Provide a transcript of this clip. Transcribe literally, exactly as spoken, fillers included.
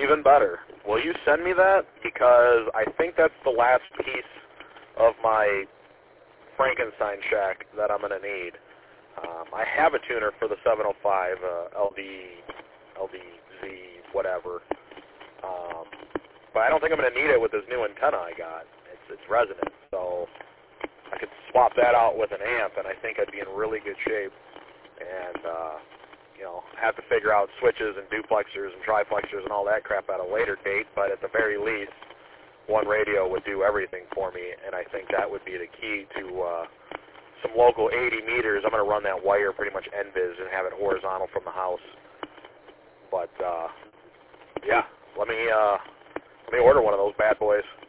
Even better. Will you send me that? Because I think that's the last piece of my Frankenstein shack that I'm going to need. Um, I have a tuner for the seven oh five, uh, L D, L D Z, whatever. Um, but I don't think I'm going to need it with this new antenna I got. It's, it's resonant, so I could swap that out with an amp, and I think I'd be in really good shape. And, uh, you know, have to figure out switches and duplexers and triplexers and all that crap at a later date, but at the very least, one radio would do everything for me, and I think that would be the key to uh, some local eighty meters. I'm going to run that wire pretty much N-vis and have it horizontal from the house. But, uh, yeah, let me, uh, let me order one of those bad boys.